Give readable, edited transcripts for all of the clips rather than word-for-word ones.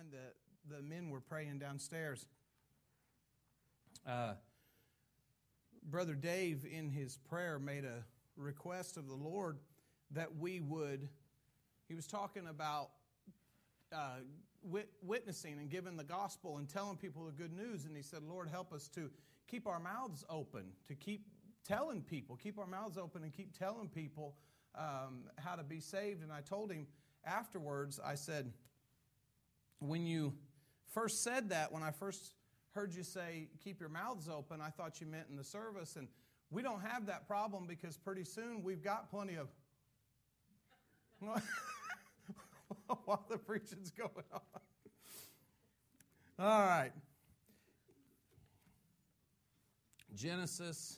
when the men were praying downstairs, Brother Dave, in his prayer, made a request of the Lord that we would, he was talking about witnessing and giving the gospel and telling people the good news. And he said, Lord, help us to keep our mouths open, to keep telling people, keep our mouths open and keep telling people how to be saved. And I told him afterwards, I said, when you first said that, when I first heard you say, keep your mouths open, I thought you meant in the service. And we don't have that problem because pretty soon we've got plenty of... while the preaching's going on. All right. Genesis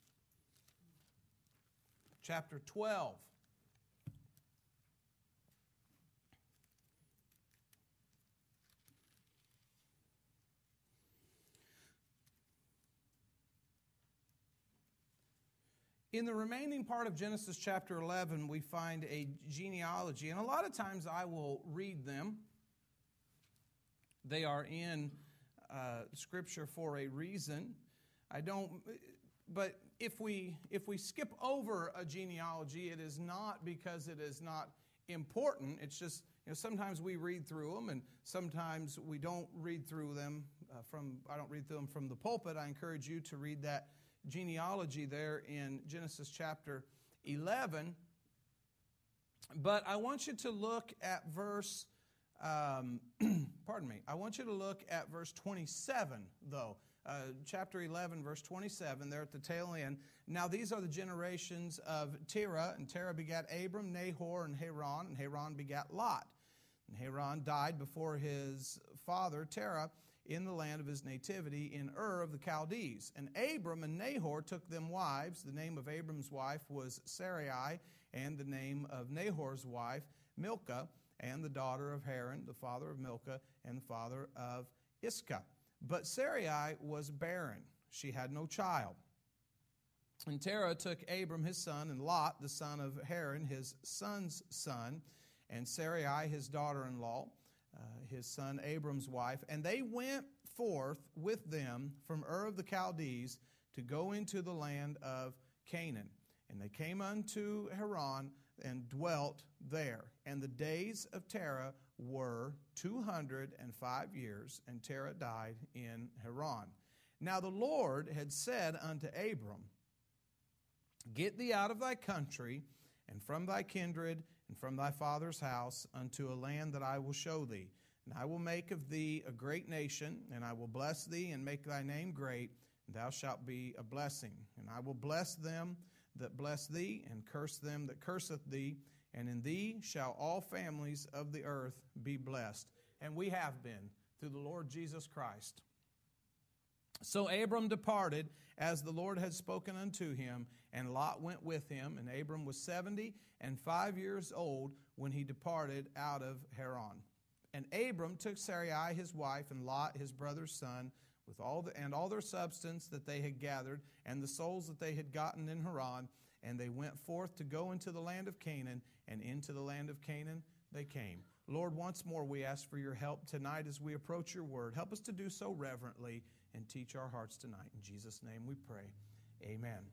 chapter 12. In the remaining part of Genesis chapter 11, we find a genealogy, and a lot of times I will read them. They are in Scripture for a reason. But if we skip over a genealogy, it is not because it is not important. It's just, sometimes we read through them, and sometimes we don't read through them I don't read through them from the pulpit. I encourage you to read that genealogy there in Genesis chapter 11. But I want you to look at verse, I want you to look at verse 27, though. Chapter 11, verse 27, there at the tail end. Now these are the generations of Terah, and Terah begat Abram, Nahor, and Haran begat Lot. And Haran died before his father Terah in the land of his nativity in Ur of the Chaldees. And Abram and Nahor took them wives. The name of Abram's wife was Sarai, and the name of Nahor's wife Milcah, and the daughter of Haran, the father of Milcah, and the father of Iscah. But Sarai was barren. She had no child. And Terah took Abram his son, and Lot, the son of Haran, his son's son, and Sarai his daughter-in-law, his son Abram's wife. And they went forth with them from Ur of the Chaldees to go into the land of Canaan. And they came unto Haran and dwelt there. And the days of Terah were 205 years, and Terah died in Haran. Now the Lord had said unto Abram, Get thee out of thy country, and from thy kindred, and from thy father's house, unto a land that I will show thee. And I will make of thee a great nation, and I will bless thee, and make thy name great, and thou shalt be a blessing. And I will bless them that bless thee, and curse them that curseth thee, and in thee shall all families of the earth be blessed. And we have been, through the Lord Jesus Christ. So Abram departed as the Lord had spoken unto him, and Lot went with him. And Abram was 75 years old when he departed out of Haran. And Abram took Sarai his wife, and Lot his brother's son, with all their substance that they had gathered, and the souls that they had gotten in Haran, and they went forth to go into the land of Canaan, and into the land of Canaan they came. Lord, once more we ask for your help tonight as we approach your word. Help us to do so reverently and teach our hearts tonight. In Jesus' name we pray. Amen.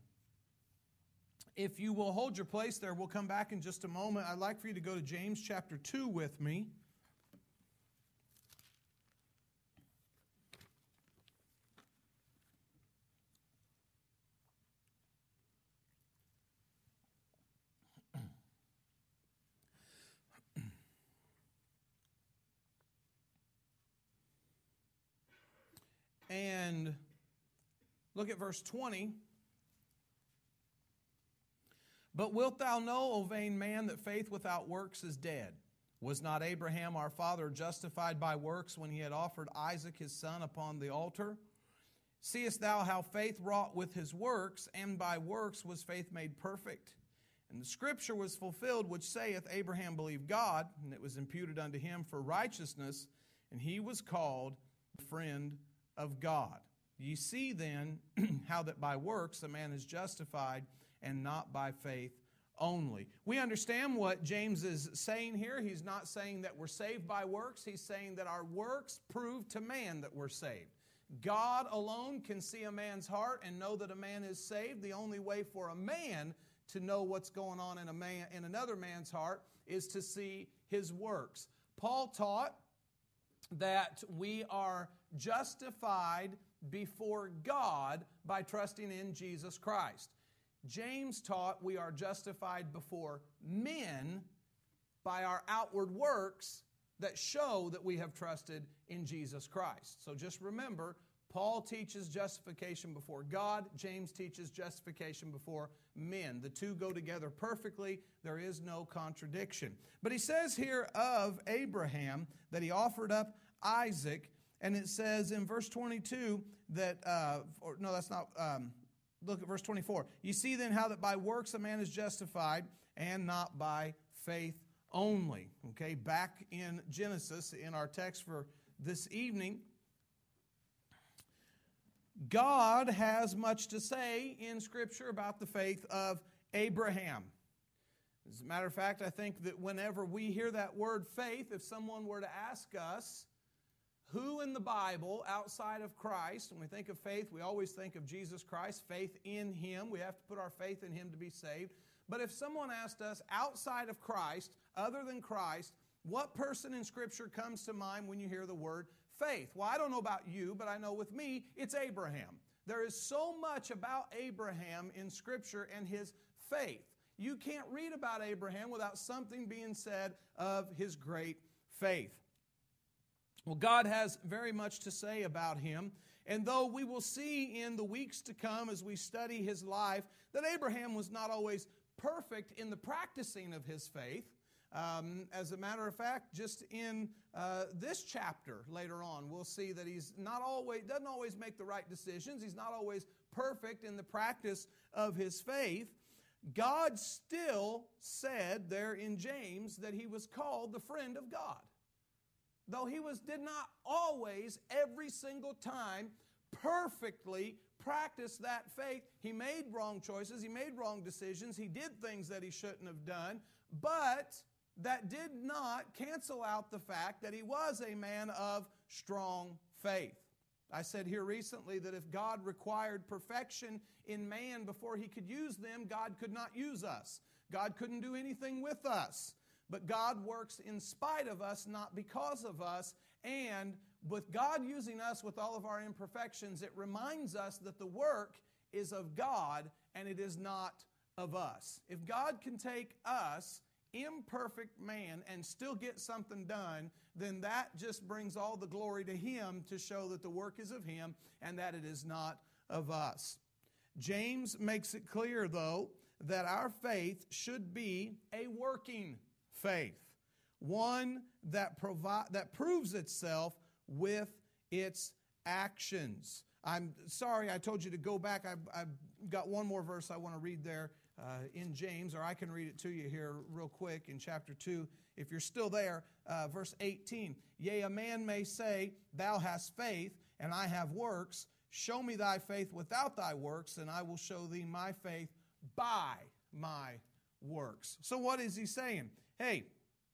If you will hold your place there, we'll come back in just a moment. I'd like for you to go to James chapter 2 with me. And look at verse 20. But wilt thou know, O vain man, that faith without works is dead? Was not Abraham our father justified by works when he had offered Isaac his son upon the altar? Seest thou how faith wrought with his works, and by works was faith made perfect? And the scripture was fulfilled, which saith, Abraham believed God, and it was imputed unto him for righteousness, and he was called the friend of God. Ye see then how that by works a man is justified, and not by faith only. We understand what James is saying here. He's not saying that we're saved by works. He's saying that our works prove to man that we're saved. God alone can see a man's heart and know that a man is saved. The only way for a man to know what's going on in another man's heart is to see his works. Paul taught that we are justified before God by trusting in Jesus Christ. James taught we are justified before men by our outward works that show that we have trusted in Jesus Christ. So just remember, Paul teaches justification before God. James teaches justification before men. The two go together perfectly. There is no contradiction. But he says here of Abraham that he offered up Isaac, and it says in verse 22 that, look at verse 24. You see then how that by works a man is justified and not by faith only. Okay, back in Genesis, in our text for this evening, God has much to say in Scripture about the faith of Abraham. As a matter of fact, I think that whenever we hear that word faith, if someone were to ask us, who in the Bible outside of Christ, when we think of faith, we always think of Jesus Christ, faith in Him. We have to put our faith in Him to be saved. But if someone asked us outside of Christ, other than Christ, what person in Scripture comes to mind when you hear the word faith? Well, I don't know about you, but I know with me, it's Abraham. There is so much about Abraham in Scripture and his faith. You can't read about Abraham without something being said of his great faith. Well, God has very much to say about him. And though we will see in the weeks to come as we study his life that Abraham was not always perfect in the practicing of his faith, as a matter of fact, just in this chapter later on, we'll see that he's doesn't always make the right decisions. He's not always perfect in the practice of his faith. God still said there in James that he was called the friend of God. Though he did not always, every single time, perfectly practice that faith. He made wrong choices. He made wrong decisions. He did things that he shouldn't have done. But that did not cancel out the fact that he was a man of strong faith. I said here recently that if God required perfection in man before He could use them, God could not use us. God couldn't do anything with us. But God works in spite of us, not because of us. And with God using us with all of our imperfections, it reminds us that the work is of God and it is not of us. If God can take us, imperfect man, and still get something done, then that just brings all the glory to Him to show that the work is of Him and that it is not of us. James makes it clear, though, that our faith should be a working faith, one that proves itself with its actions. I'm sorry I told you to go back. I've got one more verse I want to read there in James, or I can read it to you here real quick in chapter 2. If you're still there, verse 18. Yea, a man may say, Thou hast faith, and I have works. Show me thy faith without thy works, and I will show thee my faith by my works. So what is he saying? Hey,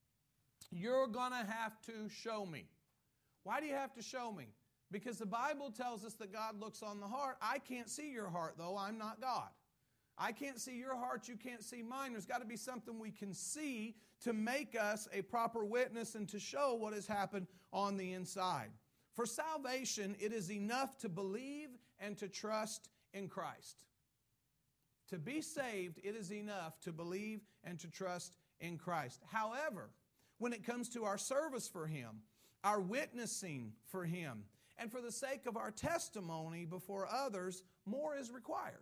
you're going to have to show me. Why do you have to show me? Because the Bible tells us that God looks on the heart. I can't see your heart, though. I'm not God. I can't see your heart. You can't see mine. There's got to be something we can see to make us a proper witness and to show what has happened on the inside. For salvation, it is enough to believe and to trust in Christ. To be saved, it is enough to believe and to trust in Christ. However, when it comes to our service for Him, our witnessing for Him, and for the sake of our testimony before others, more is required.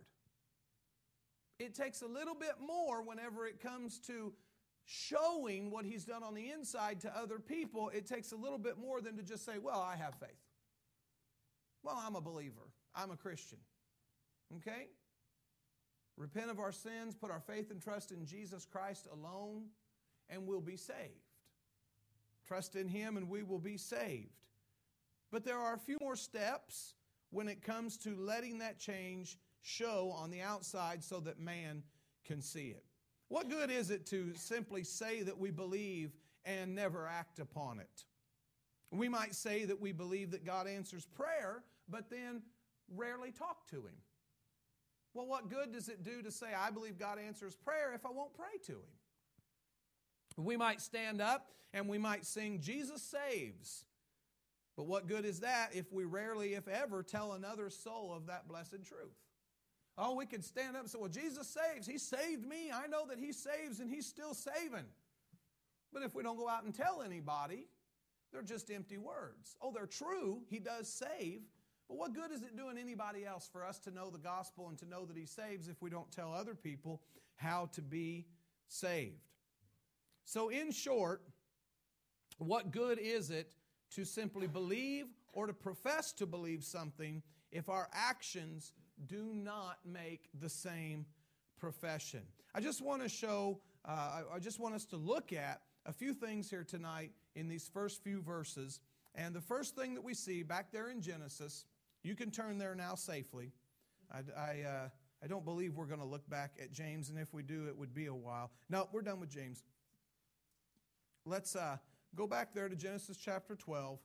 It takes a little bit more whenever it comes to showing what He's done on the inside to other people. It takes a little bit more than to just say, well, I have faith. Well, I'm a believer. I'm a Christian. Okay? Repent of our sins, put our faith and trust in Jesus Christ alone, and we'll be saved. Trust in Him and we will be saved. But there are a few more steps when it comes to letting that change show on the outside so that man can see it. What good is it to simply say that we believe and never act upon it? We might say that we believe that God answers prayer, but then rarely talk to Him. Well, what good does it do to say, I believe God answers prayer, if I won't pray to Him? We might stand up and we might sing, Jesus saves. But what good is that if we rarely, if ever, tell another soul of that blessed truth? Oh, we could stand up and say, well, Jesus saves. He saved me. I know that He saves and He's still saving. But if we don't go out and tell anybody, they're just empty words. Oh, they're true. He does save. But what good is it doing anybody else for us to know the gospel and to know that He saves if we don't tell other people how to be saved? So in short, what good is it to simply believe or to profess to believe something if our actions do not make the same profession? I just want to show, I just want us to look at a few things here tonight in these first few verses. And the first thing that we see back there in Genesis, you can turn there now safely. I don't believe we're going to look back at James, and if we do, it would be a while. No, we're done with James. Let's go back there to Genesis chapter 12.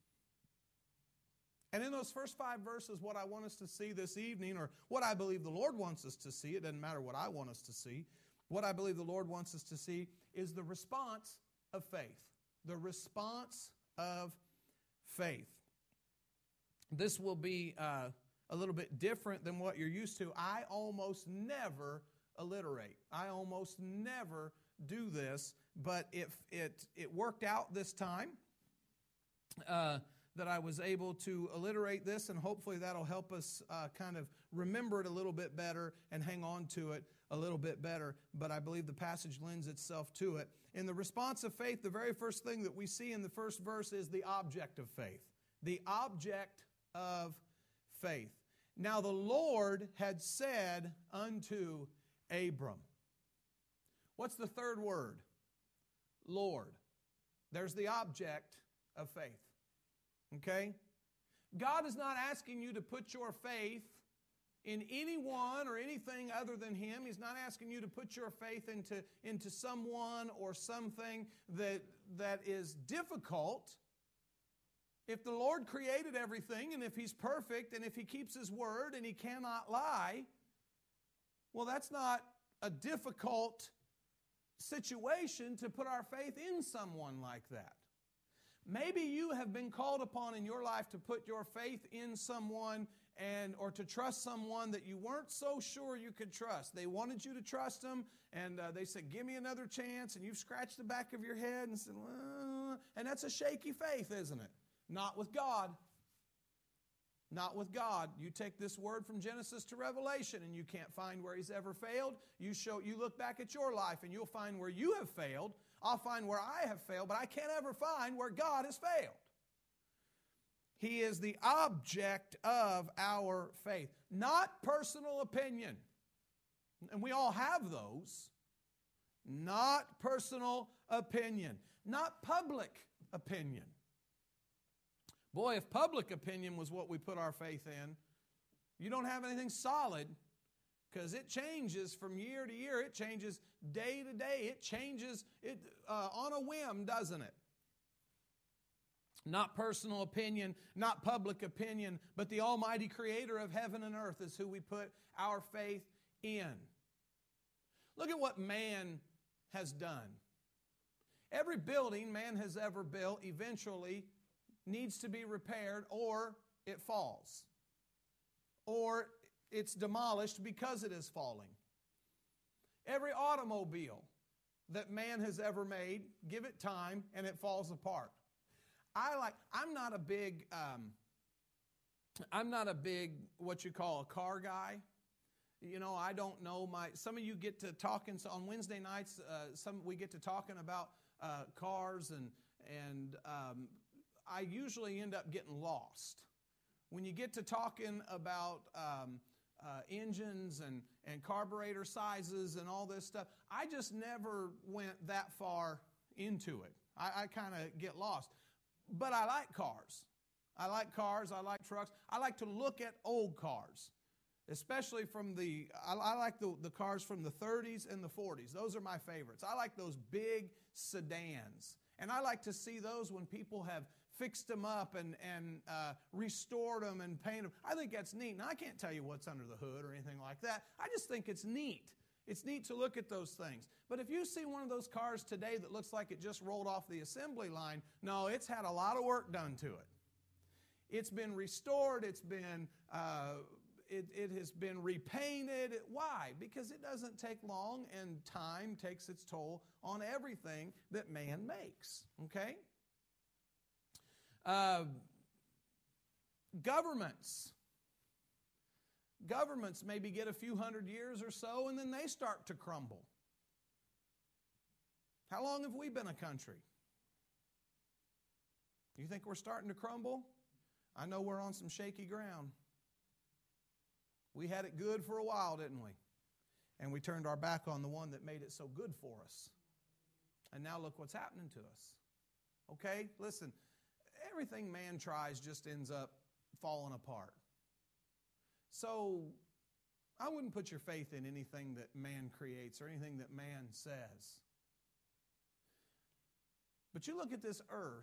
And in those first 5 verses, what I want us to see this evening, or what I believe the Lord wants us to see, it doesn't matter what I want us to see, what I believe the Lord wants us to see is the response of faith. The response of faith. This will be a little bit different than what you're used to. I almost never alliterate. I almost never do this, but if it worked out this time that I was able to alliterate this, and hopefully that'll help us kind of remember it a little bit better and hang on to it a little bit better. But I believe the passage lends itself to it. In the response of faith, the very first thing that we see in the first verse is the object of faith. The object of faith. Now the Lord had said unto Abram. What's the third word? Lord. There's the object of faith. Okay? God is not asking you to put your faith in anyone or anything other than Him. He's not asking you to put your faith into someone or something that is difficult. If the Lord created everything, and if He's perfect, and if He keeps His word, and He cannot lie, well, that's not a difficult situation to put our faith in someone like that. Maybe you have been called upon in your life to put your faith in someone or to trust someone that you weren't so sure you could trust. They wanted you to trust them, and they said, give me another chance, and you've scratched the back of your head and said, well, and that's a shaky faith, isn't it? Not with God. Not with God. You take this word from Genesis to Revelation and you can't find where He's ever failed. You look back at your life and you'll find where you have failed. I'll find where I have failed, but I can't ever find where God has failed. He is the object of our faith, not personal opinion. And we all have those. Not personal opinion. Not public opinion. Boy, if public opinion was what we put our faith in, you don't have anything solid, because it changes from year to year. It changes day to day. It changes on a whim, doesn't it? Not personal opinion, not public opinion, but the Almighty Creator of heaven and earth is who we put our faith in. Look at what man has done. Every building man has ever built eventually needs to be repaired, or it falls, or it's demolished because it is falling. Every automobile that man has ever made, give it time and it falls apart. I'm not a big what you call a car guy. You know, I don't know some of you get to talking on Wednesday nights. We get to talking about cars, and I usually end up getting lost. When you get to talking about engines and carburetor sizes and all this stuff, I just never went that far into it. I kind of get lost. But I like cars. I like cars. I like trucks. I like to look at old cars. Especially from I like the cars from the 30s and the 40s. Those are my favorites. I like those big sedans. And I like to see those when people have fixed them up and restored them and painted them. I think that's neat. Now, I can't tell you what's under the hood or anything like that. I just think it's neat. It's neat to look at those things. But if you see one of those cars today that looks like it just rolled off the assembly line, no, it's had a lot of work done to it. It's been restored. It's been... It has been repainted. Why? Because it doesn't take long, and time takes its toll on everything that man makes. Okay? Governments maybe get a few hundred years or so, and then they start to crumble. How long have we been a country? You think we're starting to crumble? I know we're on some shaky ground. We had it good for a while, didn't we? And we turned our back on the one that made it so good for us. And now look what's happening to us. Okay? Listen, everything man tries just ends up falling apart. So, I wouldn't put your faith in anything that man creates or anything that man says. But you look at this earth,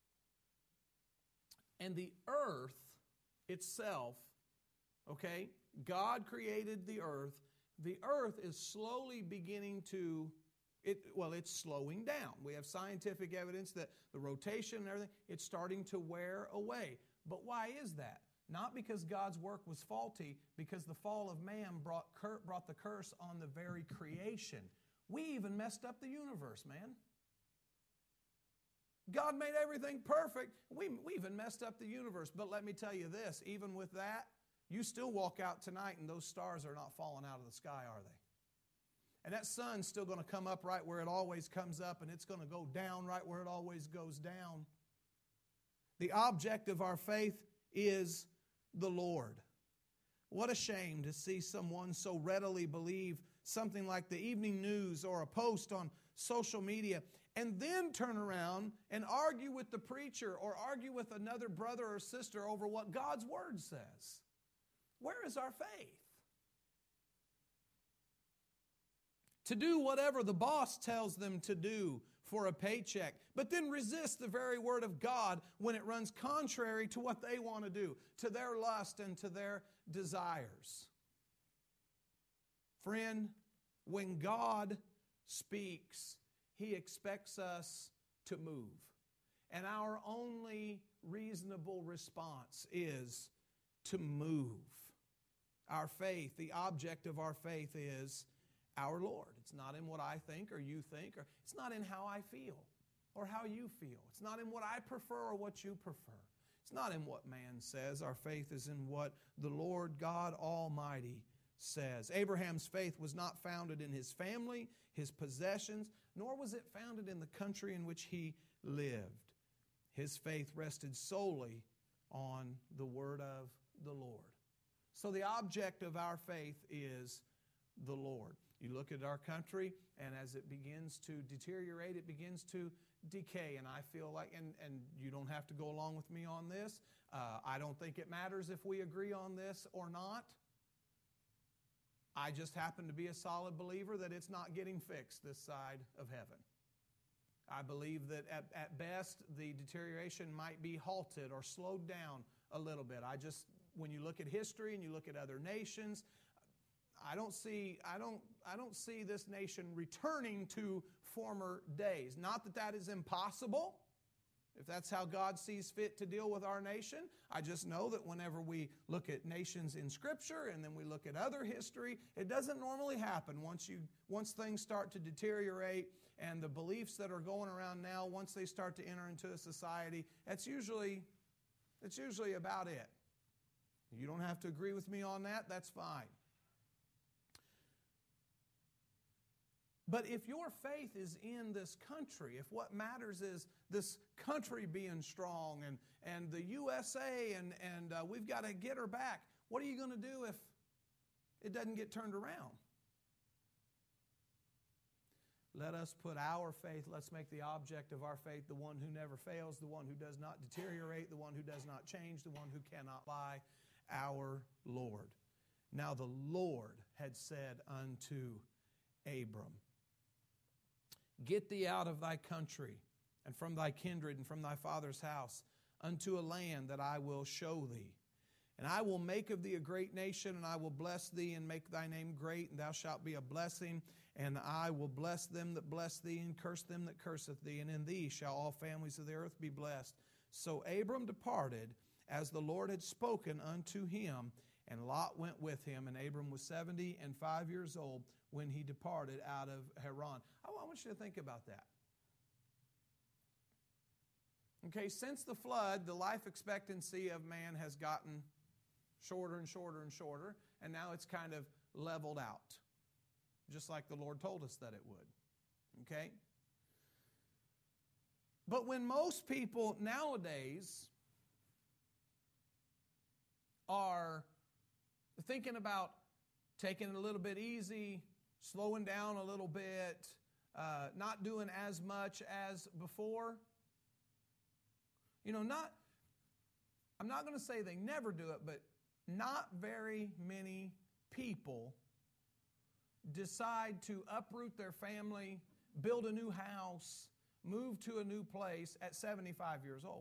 and the earth itself, okay, God created the earth. The earth is slowly beginning to, it's slowing down. We have scientific evidence that the rotation and everything, it's starting to wear away. But why is that? Not because God's work was faulty, because the fall of man brought the curse on the very creation. We even messed up the universe, man. God made everything perfect. We even messed up the universe. But let me tell you this, even with that, you still walk out tonight and those stars are not falling out of the sky, are they? And that sun's still going to come up right where it always comes up, and it's going to go down right where it always goes down. The object of our faith is the Lord. What a shame to see someone so readily believe something like the evening news or a post on social media and then turn around and argue with the preacher or argue with another brother or sister over what God's Word says. Where is our faith? To do whatever the boss tells them to do for a paycheck, but then resist the very Word of God when it runs contrary to what they want to do, to their lust and to their desires. Friend, when God speaks, He expects us to move. And our only reasonable response is to move. Our faith, the object of our faith is our Lord. It's not in what I think or you think, or it's not in how I feel or how you feel. It's not in what I prefer or what you prefer. It's not in what man says. Our faith is in what the Lord God Almighty says. Abraham's faith was not founded in his family, his possessions, nor was it founded in the country in which he lived. His faith rested solely on the word of the Lord. So the object of our faith is the Lord. You look at our country, and as it begins to deteriorate, it begins to decay. And I feel like, and you don't have to go along with me on this, I don't think it matters if we agree on this or not. I just happen to be a solid believer that it's not getting fixed this side of heaven. I believe that at best, the deterioration might be halted or slowed down a little bit. When you look at history and you look at other nations, I don't see this nation returning to former days. Not that that is impossible, if that's how God sees fit to deal with our nation. I just know that whenever we look at nations in Scripture and then we look at other history, it doesn't normally happen once things start to deteriorate, and the beliefs that are going around now, once they start to enter into a society, it's usually about it. You don't have to agree with me on that, that's fine. But if your faith is in this country, if what matters is this country being strong and the USA and we've got to get her back, what are you going to do if it doesn't get turned around? Let us put our faith, let's make the object of our faith the one who never fails, the one who does not deteriorate, the one who does not change, the one who cannot lie, our Lord. Now the Lord had said unto Abram, Get thee out of thy country, and from thy kindred, and from thy father's house, unto a land that I will show thee. And I will make of thee a great nation, and I will bless thee, and make thy name great, and thou shalt be a blessing. And I will bless them that bless thee, and curse them that curseth thee. And in thee shall all families of the earth be blessed. So Abram departed, as the Lord had spoken unto him, and Lot went with him. And Abram was 75 years old when he departed out of Haran. I want you to think about that. Okay, since the flood, the life expectancy of man has gotten shorter and shorter and shorter, and now it's kind of leveled out, just like the Lord told us that it would. Okay? But when most people nowadays are thinking about taking it a little bit easy, slowing down a little bit, not doing as much as before, I'm not going to say they never do it, but not very many people decide to uproot their family, build a new house, move to a new place at 75 years old.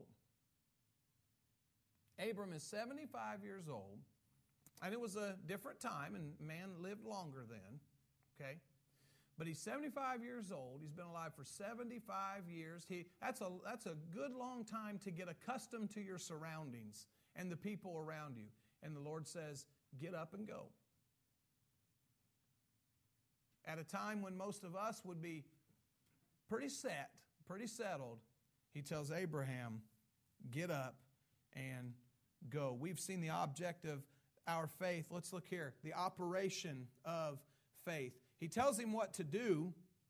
Abram is 75 years old, and it was a different time, and man lived longer then, okay? But he's 75 years old. He's been alive for 75 years. That's a good long time to get accustomed to your surroundings and the people around you. And the Lord says, get up and go. At a time when most of us would be pretty set, pretty settled, he tells Abraham, get up and go. We've seen the object of our faith. Let's look here. The operation of faith. He tells him what to do.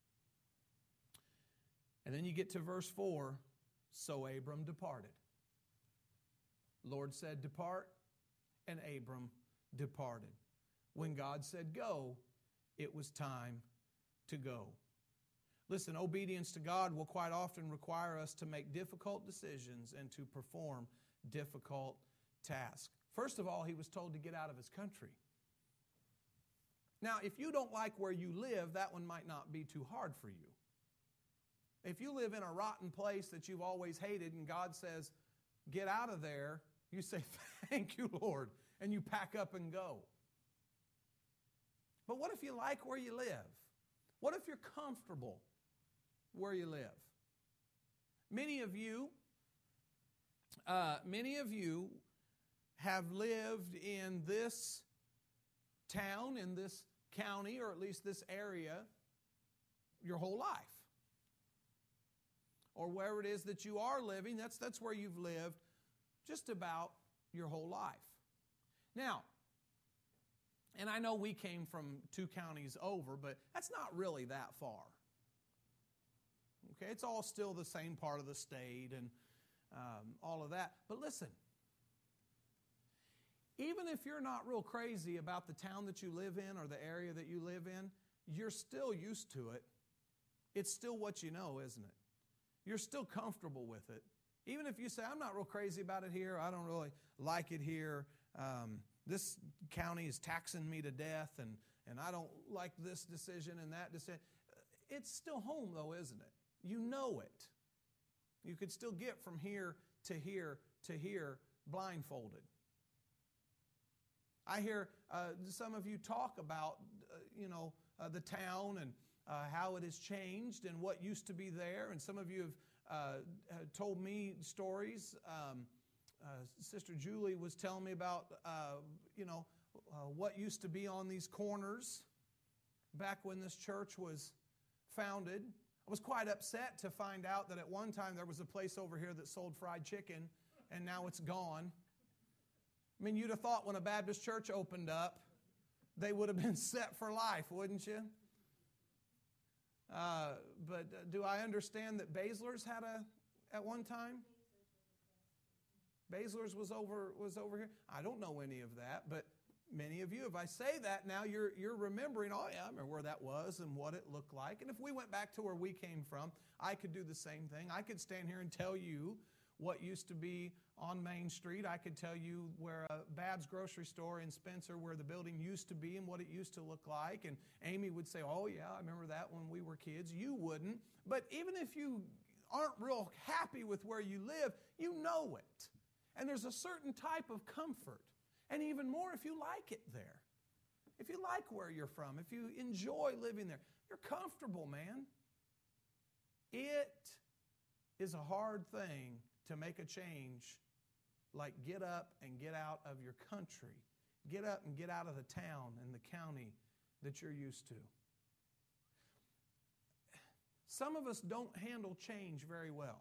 And then you get to verse 4. So Abram departed. Lord said, depart. And Abram departed. When God said go, it was time to go. Listen, obedience to God will quite often require us to make difficult decisions and to perform difficult tasks. First of all, he was told to get out of his country. Now, if you don't like where you live, that one might not be too hard for you. If you live in a rotten place that you've always hated and God says, get out of there, you say, thank you, Lord, and you pack up and go. But what if you like where you live? What if you're comfortable where you live? Many of you have lived in this town, in this county, or at least this area, your whole life. Or wherever it is that you are living, that's where you've lived just about your whole life. Now, and I know we came from 2 counties over, but that's not really that far. Okay, it's all still the same part of the state and all of that. But listen, even if you're not real crazy about the town that you live in or the area that you live in, you're still used to it. It's still what you know, isn't it? You're still comfortable with it. Even if you say, I'm not real crazy about it here, I don't really like it here, this county is taxing me to death, and I don't like this decision and that decision. It's still home, though, isn't it? You know it. You could still get from here to here to here blindfolded. I hear some of you talk about, the town and how it has changed and what used to be there. And some of you have told me stories. Sister Julie was telling me about, what used to be on these corners back when this church was founded. I was quite upset to find out that at one time there was a place over here that sold fried chicken, and now it's gone. I mean, you'd have thought when a Baptist church opened up, they would have been set for life, wouldn't you? But do I understand that Baszler's had at one time? Baszler's was over here. I don't know any of that, but many of you, if I say that now, you're remembering, oh yeah, I remember where that was and what it looked like. And if we went back to where we came from, I could do the same thing. I could stand here and tell you what used to be on Main Street. I could tell you where a Babs grocery store in Spencer where the building used to be and what it used to look like. And Amy would say, oh yeah, I remember that when we were kids. You wouldn't. But even if you aren't real happy with where you live, you know it. And there's a certain type of comfort. And even more if you like it there. If you like where you're from, if you enjoy living there, you're comfortable, man. It is a hard thing to make a change like get up and get out of your country. Get up and get out of the town and the county that you're used to. Some of us don't handle change very well.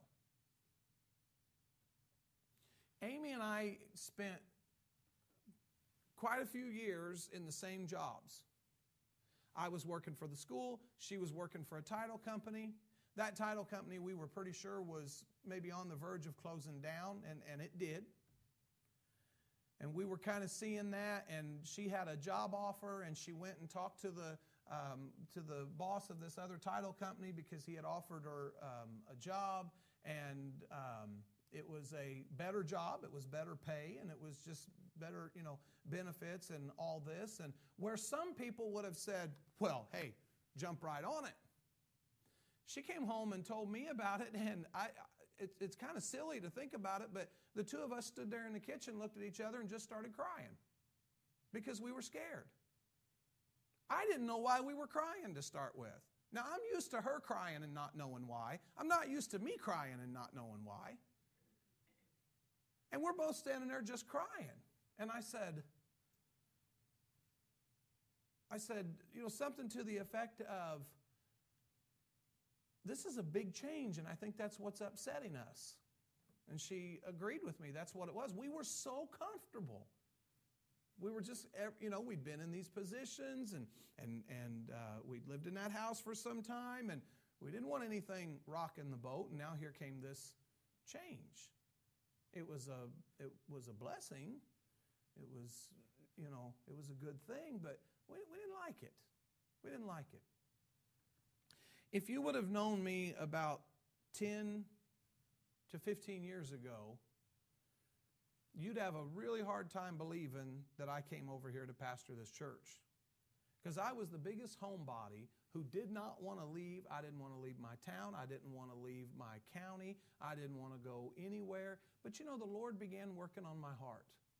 Amy and I spent quite a few years in the same jobs. I was working for the school. She was working for a title company. That title company we were pretty sure was maybe on the verge of closing down, and it did. And we were kind of seeing that, and she had a job offer, and she went and talked to the boss of this other title company because he had offered her a job, and it was a better job, it was better pay, and it was just better, benefits and all this. And where some people would have said, well, hey, jump right on it. She came home and told me about it, and it's kind of silly to think about it, but the two of us stood there in the kitchen, looked at each other, and just started crying because we were scared. I didn't know why we were crying to start with. Now, I'm used to her crying and not knowing why. I'm not used to me crying and not knowing why. And we're both standing there just crying. And I said, something to the effect of, this is a big change, and I think that's what's upsetting us. And she agreed with me. That's what it was. We were so comfortable. We were just, we'd been in these positions, and we'd lived in that house for some time, and we didn't want anything rocking the boat, and now here came this change. It was a blessing. It was, it was a good thing, but we didn't like it. We didn't like it. If you would have known me about 10 to 15 years ago, you'd have a really hard time believing that I came over here to pastor this church. Because I was the biggest homebody who did not want to leave. I didn't want to leave my town. I didn't want to leave my county. I didn't want to go anywhere. But the Lord began working on my heart.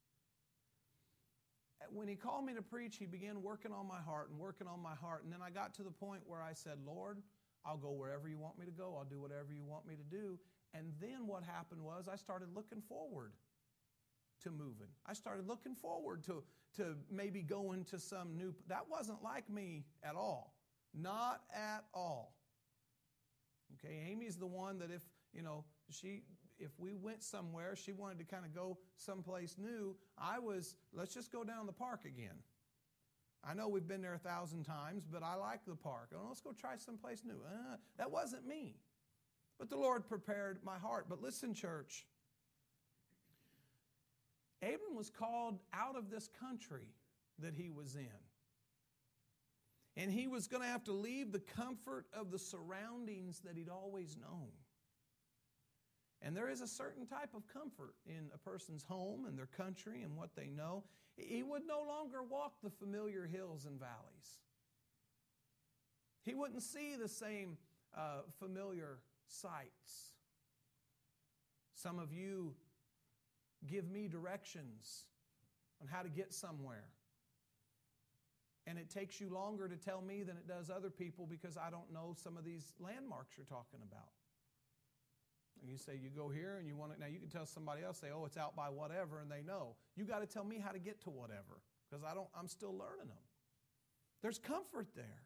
When He called me to preach, He began working on my heart and working on my heart. And then I got to the point where I said, Lord, I'll go wherever you want me to go. I'll do whatever you want me to do. And then what happened was I started looking forward to moving. I started looking forward to maybe going to some new... That wasn't like me at all. Not at all. Okay, Amy's the one that if we went somewhere, she wanted to kind of go someplace new, let's just go down the park again. I know we've been there 1,000 times, but I like the park. Oh, let's go try someplace new. That wasn't me. But the Lord prepared my heart. But listen, church, Abram was called out of this country that he was in. And he was going to have to leave the comfort of the surroundings that he'd always known. And there is a certain type of comfort in a person's home and their country and what they know. He would no longer walk the familiar hills and valleys. He wouldn't see the same familiar sights. Some of you give me directions on how to get somewhere. And it takes you longer to tell me than it does other people because I don't know some of these landmarks you're talking about. And you say, you go here and you want it. Now you can tell somebody else, say, oh, it's out by whatever, and they know. You got to tell me how to get to whatever because I'm still learning them. There's comfort there.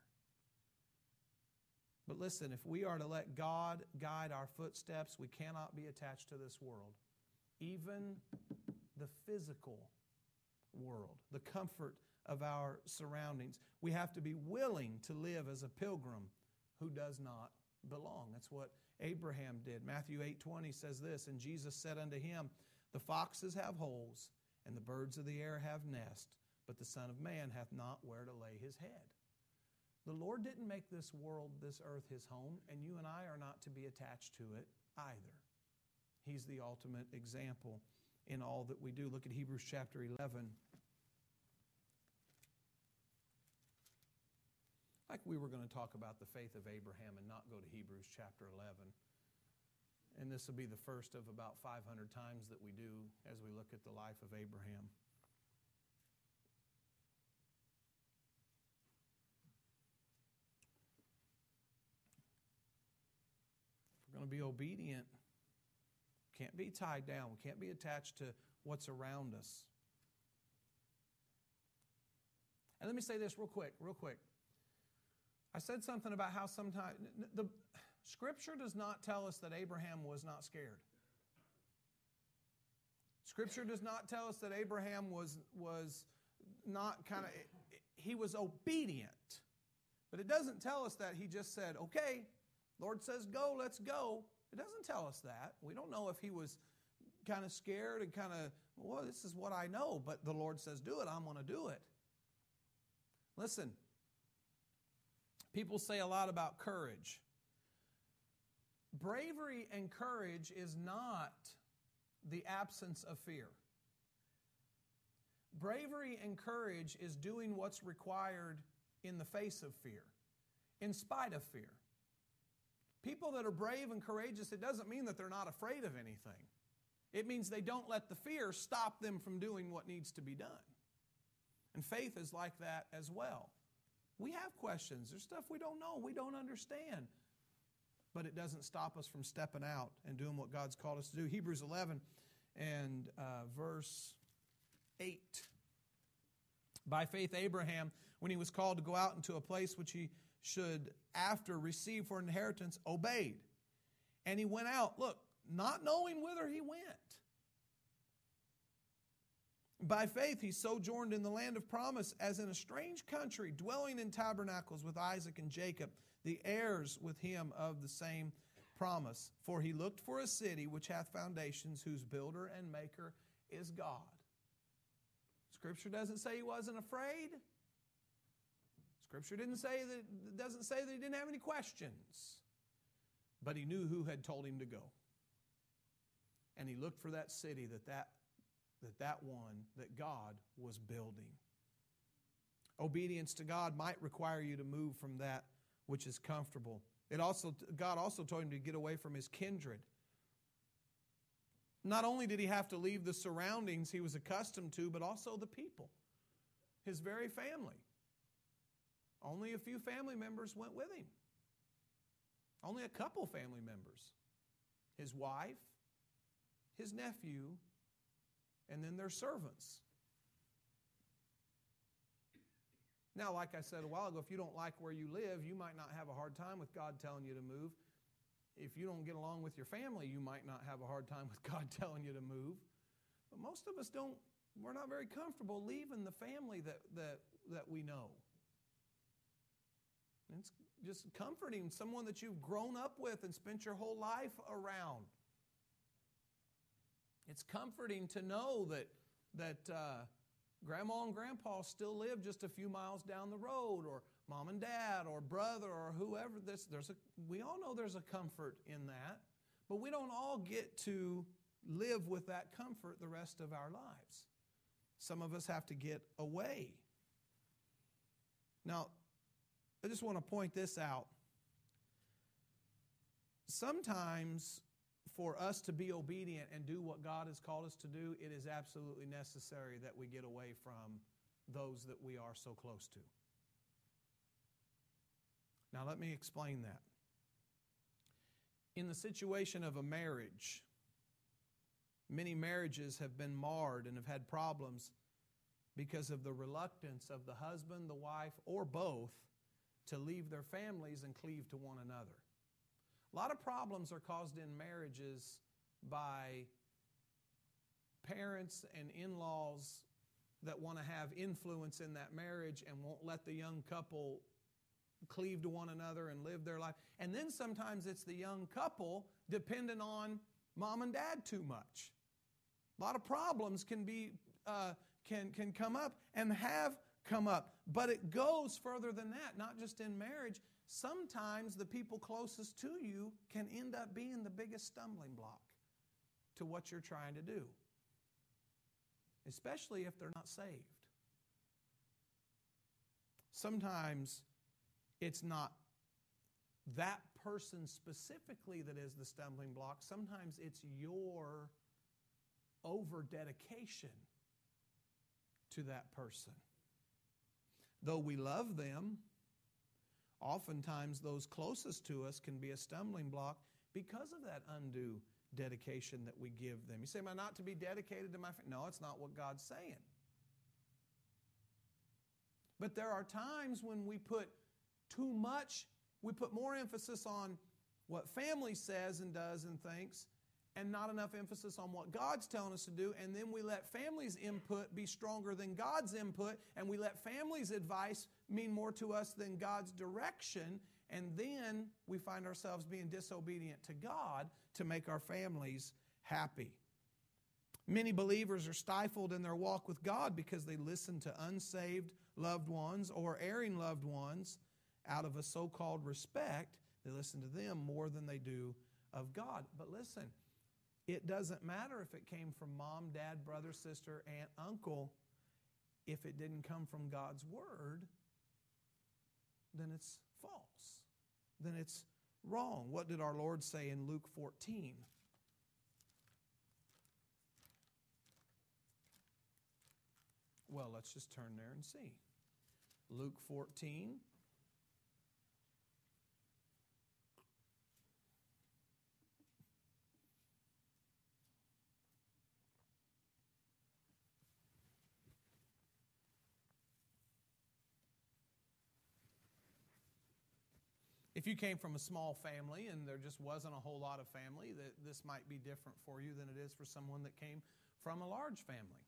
But listen, if we are to let God guide our footsteps, we cannot be attached to this world. Even the physical world, the comfort of our surroundings. We have to be willing to live as a pilgrim who does not belong. That's what Abraham did. Matthew 8:20 says this, and Jesus said unto him, the foxes have holes, and the birds of the air have nests, but the Son of Man hath not where to lay his head. The Lord didn't make this world, this earth, his home, and you and I are not to be attached to it either. He's the ultimate example in all that we do. Look at Hebrews chapter 11. Like we were going to talk about the faith of Abraham and not go to Hebrews chapter 11. And this will be the first of about 500 times that we do as we look at the life of Abraham. If we're going to be obedient, can't be tied down. We can't be attached to what's around us. And let me say this real quick. I said something about how sometimes the Scripture does not tell us that Abraham was not scared. Scripture does not tell us that Abraham was not he was obedient. But it doesn't tell us that he just said, okay, Lord says go, let's go. It doesn't tell us that. We don't know if he was kind of scared and well, this is what I know, but the Lord says do it, I'm going to do it. Listen, people say a lot about courage. Bravery and courage is not the absence of fear. Bravery and courage is doing what's required in the face of fear, in spite of fear. People that are brave and courageous, it doesn't mean that they're not afraid of anything. It means they don't let the fear stop them from doing what needs to be done. And faith is like that as well. We have questions. There's stuff we don't know, we don't understand. But it doesn't stop us from stepping out and doing what God's called us to do. Hebrews 11 and verse 8. By faith Abraham, when he was called to go out into a place which he should after receive for inheritance, obeyed. And he went out, look, not knowing whither he went. By faith he sojourned in the land of promise as in a strange country, dwelling in tabernacles with Isaac and Jacob, the heirs with him of the same promise. For he looked for a city which hath foundations, whose builder and maker is God. Scripture doesn't say he wasn't afraid. Scripture doesn't say that he didn't have any questions. But he knew who had told him to go. And he looked for that city that God was building. Obedience to God might require you to move from that which is comfortable. God also told him to get away from his kindred. Not only did he have to leave the surroundings he was accustomed to, but also the people, his very family. Only a few family members went with him. Only a couple family members. His wife, his nephew, and then their servants. Now, like I said a while ago, if you don't like where you live, you might not have a hard time with God telling you to move. If you don't get along with your family, you might not have a hard time with God telling you to move. But most of us don't, we're not very comfortable leaving the family that we know. And it's just comforting someone that you've grown up with and spent your whole life around. It's comforting to know that Grandma and Grandpa still live just a few miles down the road, or Mom and Dad, or brother, or whoever. We all know there's a comfort in that, but we don't all get to live with that comfort the rest of our lives. Some of us have to get away. Now, I just want to point this out. Sometimes, for us to be obedient and do what God has called us to do, it is absolutely necessary that we get away from those that we are so close to. Now, let me explain that. In the situation of a marriage, many marriages have been marred and have had problems because of the reluctance of the husband, the wife, or both to leave their families and cleave to one another. A lot of problems are caused in marriages by parents and in-laws that want to have influence in that marriage and won't let the young couple cleave to one another and live their life. And then sometimes it's the young couple dependent on mom and dad too much. A lot of problems can come up and have come up. But it goes further than that, not just in marriage. Sometimes the people closest to you can end up being the biggest stumbling block to what you're trying to do. especially if they're not saved. Sometimes it's not that person specifically that is the stumbling block. Sometimes it's your over-dedication to that person. Though we love them, oftentimes those closest to us can be a stumbling block because of that undue dedication that we give them. You say, am I not to be dedicated to my family? No, it's not what God's saying. But there are times when we put too much, we put more emphasis on what family says and does and thinks, and not enough emphasis on what God's telling us to do, and then we let family's input be stronger than God's input, and we let family's advice mean more to us than God's direction, and then we find ourselves being disobedient to God to make our families happy. Many believers are stifled in their walk with God because they listen to unsaved loved ones or erring loved ones out of a so-called respect. They listen to them more than they do of God. But listen, it doesn't matter if it came from mom, dad, brother, sister, aunt, uncle. If it didn't come from God's Word, then it's false. Then it's wrong. What did our Lord say in Luke 14? Well, let's just turn there and see. Luke 14. If you came from a small family and there just wasn't a whole lot of family, that this might be different for you than it is for someone that came from a large family.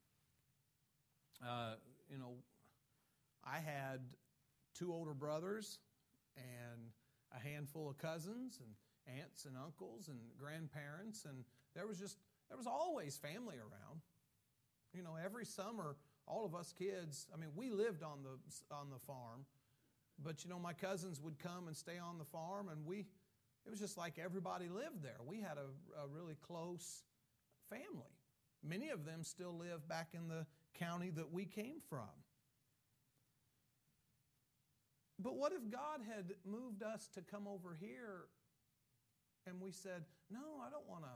I had 2 older brothers and a handful of cousins and aunts and uncles and grandparents, and there was always family around. Every summer, all of us kids, we lived on the farm, but my cousins would come and stay on the farm, and it was just like everybody lived there. We had a really close family. Many of them still live back in the county that we came from. But what if God had moved us to come over here and we said, no, I don't want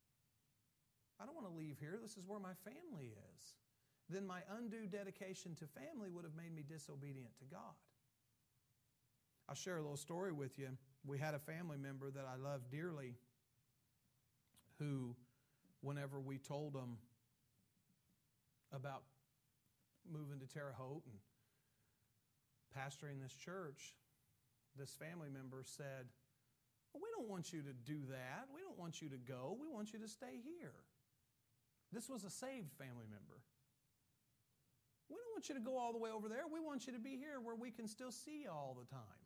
to leave here. This is where my family is. Then my undue dedication to family would have made me disobedient to God. I'll share a little story with you. We had a family member that I love dearly who, whenever we told them about moving to Terre Haute and pastoring this church, this family member said, well, we don't want you to do that. We don't want you to go. We want you to stay here. This was a saved family member. We don't want you to go all the way over there. We want you to be here where we can still see you all the time.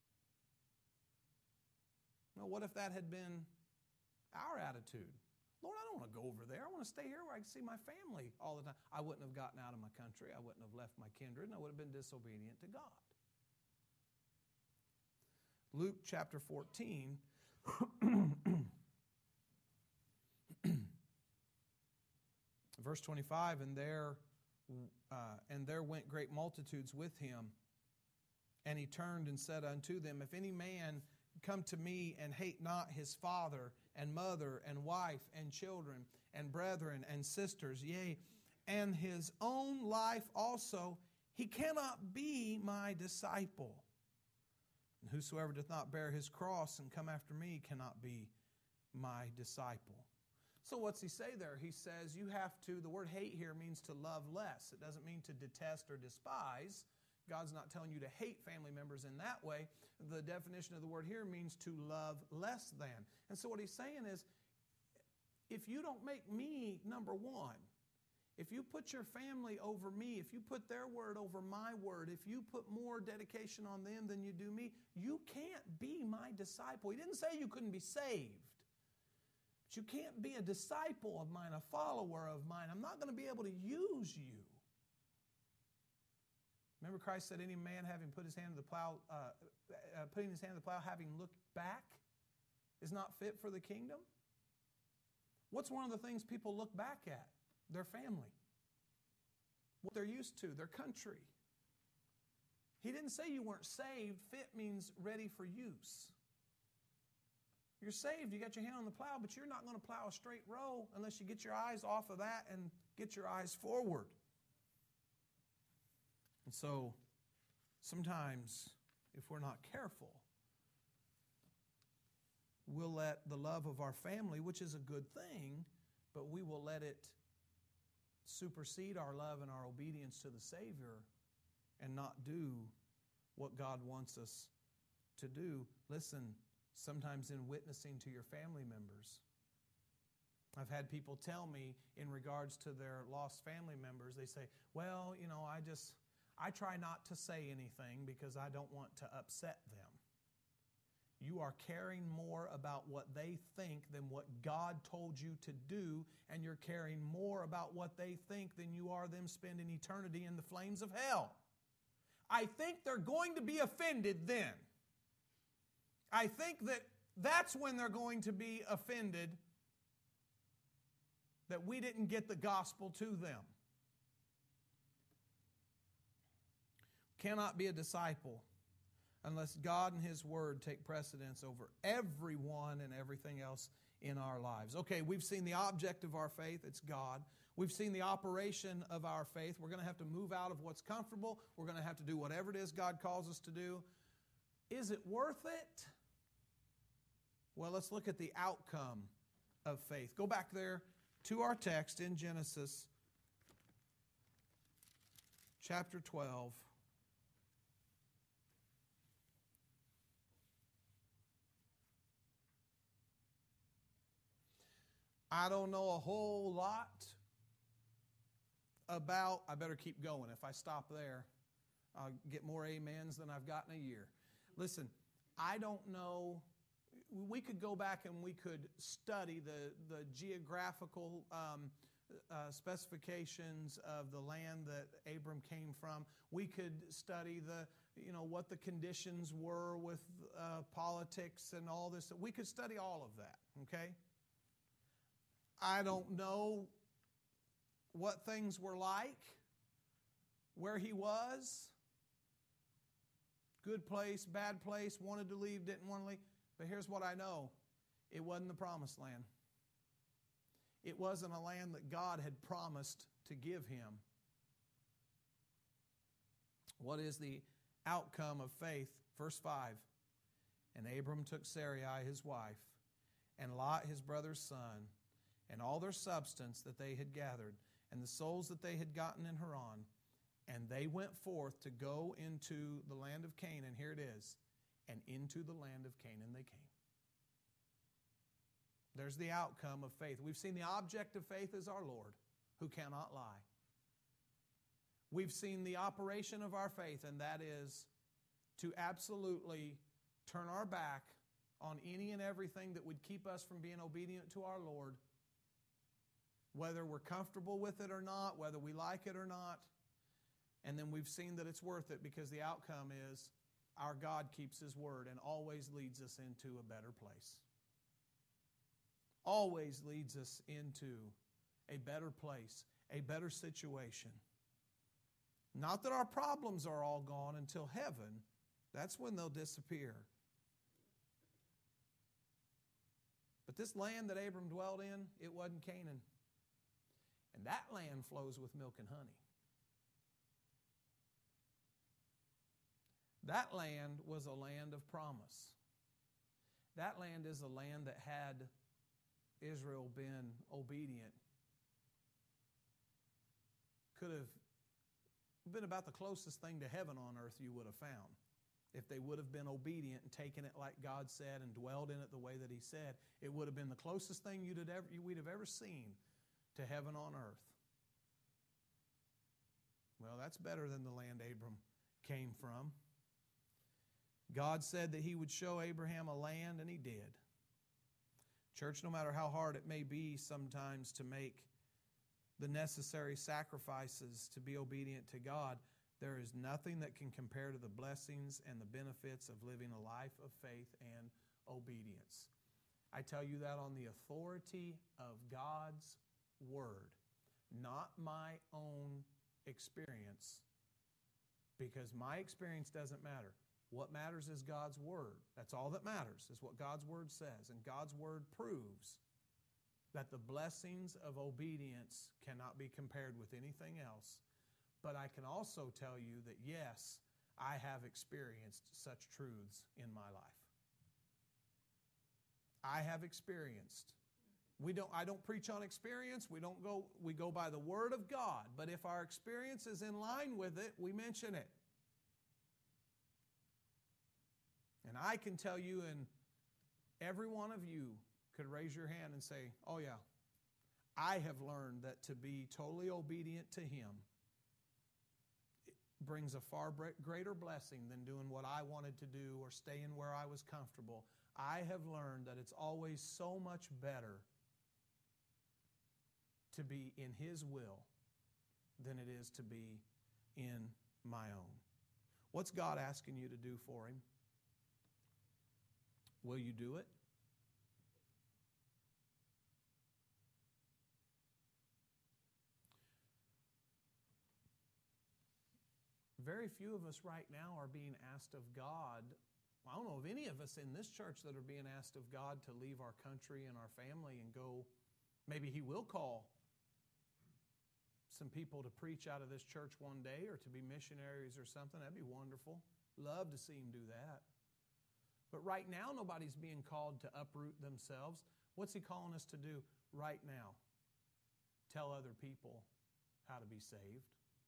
Well, what if that had been our attitude? Lord, I don't want to go over there. I want to stay here where I can see my family all the time. I wouldn't have gotten out of my country. I wouldn't have left my kindred, and I would have been disobedient to God. Luke chapter 14. Verse 25, and there went great multitudes with him. And he turned and said unto them, if any man come to me and hate not his father and mother and wife and children and brethren and sisters, yea, and his own life also, he cannot be my disciple. And whosoever doth not bear his cross and come after me cannot be my disciple. So what's he say there? He says you have to, the word hate here means to love less. It doesn't mean to detest or despise. God's not telling you to hate family members in that way. The definition of the word here means to love less than. And so what he's saying is, if you don't make me number one, if you put your family over me, if you put their word over my word, if you put more dedication on them than you do me, you can't be my disciple. He didn't say you couldn't be saved. But you can't be a disciple of mine, a follower of mine. I'm not going to be able to use you. Remember Christ said, any man having put his hand to the plow, putting his hand to the plow, having looked back, is not fit for the kingdom? What's one of the things people look back at? Their family. what they're used to, their country. He didn't say you weren't saved. Fit means ready for use. You're saved, you got your hand on the plow, but you're not going to plow a straight row unless you get your eyes off of that and get your eyes forward. And so, sometimes, if we're not careful, we'll let the love of our family, which is a good thing, but we will let it supersede our love and our obedience to the Savior and not do what God wants us to do. Listen, sometimes in witnessing to your family members, I've had people tell me in regards to their lost family members, they say, well, I try not to say anything because I don't want to upset them. You are caring more about what they think than what God told you to do, and you're caring more about what they think than you are them spending eternity in the flames of hell. I think they're going to be offended then. I think that's when they're going to be offended that we didn't get the gospel to them. Cannot be a disciple unless God and His Word take precedence over everyone and everything else in our lives. Okay, we've seen the object of our faith, it's God. We've seen the operation of our faith. We're going to have to move out of what's comfortable. We're going to have to do whatever it is God calls us to do. Is it worth it? Well, let's look at the outcome of faith. Go back there to our text in Genesis chapter 12. I don't know a whole lot about, I better keep going. If I stop there, I'll get more amens than I've got in a year. Listen, I don't know. We could go back and we could study the geographical specifications of the land that Abram came from. We could study what the conditions were with politics and all this. We could study all of that, okay? I don't know what things were like, where he was. Good place, bad place, wanted to leave, didn't want to leave. But here's what I know. It wasn't the promised land. It wasn't a land that God had promised to give him. What is the outcome of faith? Verse 5. And Abram took Sarai his wife, and Lot his brother's son, and all their substance that they had gathered, and the souls that they had gotten in Haran, and they went forth to go into the land of Canaan. Here it is. And into the land of Canaan they came. There's the outcome of faith. We've seen the object of faith is our Lord, who cannot lie. We've seen the operation of our faith, and that is to absolutely turn our back on any and everything that would keep us from being obedient to our Lord, whether we're comfortable with it or not, whether we like it or not. And then we've seen that it's worth it because the outcome is our God keeps His word and always leads us into a better place. Always leads us into a better place, a better situation. Not that our problems are all gone until heaven. That's when they'll disappear. But this land that Abram dwelled in, it wasn't Canaan. And that land flows with milk and honey. That land was a land of promise. That land is a land that had Israel been obedient, could have been about the closest thing to heaven on earth you would have found. If they would have been obedient and taken it like God said and dwelled in it the way that He said, it would have been the closest thing we'd have ever seen to heaven on earth. Well, that's better than the land Abram came from. God said that He would show Abraham a land, and He did. Church, no matter how hard it may be sometimes to make the necessary sacrifices to be obedient to God, there is nothing that can compare to the blessings and the benefits of living a life of faith and obedience. I tell you that on the authority of God's Word, not my own experience, because my experience doesn't matter. What matters is God's Word. That's all that matters, is what God's Word says. And God's Word proves that the blessings of obedience cannot be compared with anything else. But I can also tell you that, yes, I have experienced such truths in my life. I have experienced. I don't preach on experience. We go by the Word of God. But if our experience is in line with it, we mention it. And I can tell you, and every one of you could raise your hand and say, oh yeah, I have learned that to be totally obedient to Him brings a far greater blessing than doing what I wanted to do or staying where I was comfortable. I have learned that it's always so much better to be in His will than it is to be in my own. What's God asking you to do for Him? Will you do it? Very few of us right now are being asked of God. I don't know of any of us in this church that are being asked of God to leave our country and our family and go. Maybe He will call some people to preach out of this church one day or to be missionaries or something. That'd be wonderful. Love to see Him do that. But right now, nobody's being called to uproot themselves. What's He calling us to do right now? Tell other people how to be saved.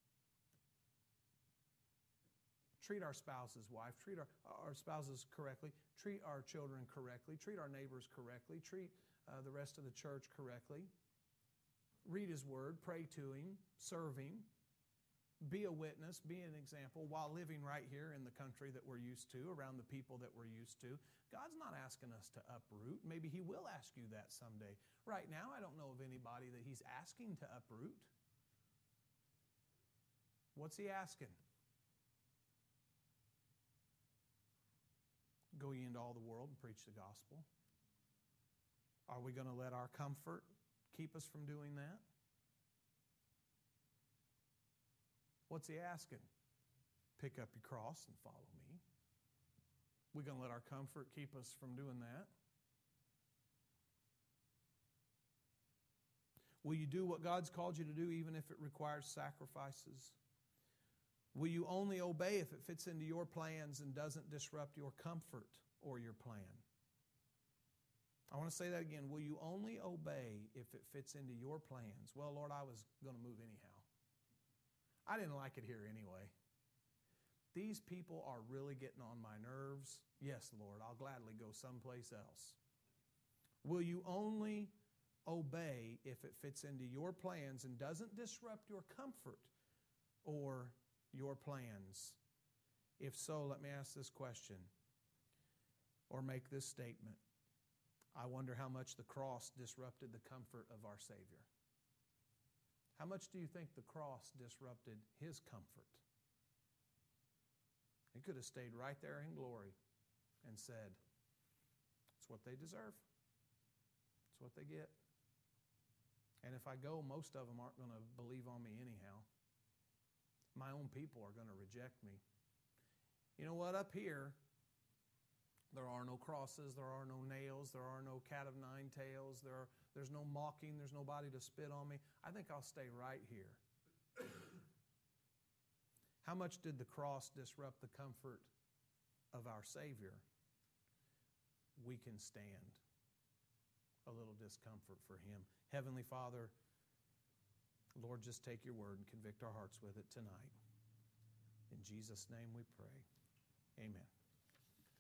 Treat our spouse's wife, treat our spouses correctly, treat our children correctly, treat our neighbors correctly, treat the rest of the church correctly. Read His Word, pray to Him, serve Him, be a witness, be an example while living right here in the country that we're used to, around the people that we're used to. God's not asking us to uproot. Maybe He will ask you that someday. Right now, I don't know of anybody that He's asking to uproot. What's He asking? Go ye into all the world and preach the gospel. Are we going to let our comfort keep us from doing that? What's He asking? Pick up your cross and follow me. We're going to let our comfort keep us from doing that? Will you do what God's called you to do even if it requires sacrifices? Will you only obey if it fits into your plans and doesn't disrupt your comfort or your plan? I want to say that again. Will you only obey if it fits into your plans? Well, Lord, I was going to move anyhow. I didn't like it here anyway. These people are really getting on my nerves. Yes, Lord, I'll gladly go someplace else. Will you only obey if it fits into your plans and doesn't disrupt your comfort or your plans? If so, let me ask this question or make this statement. I wonder how much the cross disrupted the comfort of our Savior. How much do you think the cross disrupted His comfort? He could have stayed right there in glory and said, it's what they deserve. It's what they get. And if I go, most of them aren't going to believe on me anyhow. My own people are going to reject me. You know what? Up here, there are no crosses, there are no nails, there are no cat of nine tails, there's no mocking, there's nobody to spit on me. I think I'll stay right here. How much did the cross disrupt the comfort of our Savior? We can stand a little discomfort for Him. Heavenly Father, Lord, just take your word and convict our hearts with it tonight. In Jesus' name we pray. Amen.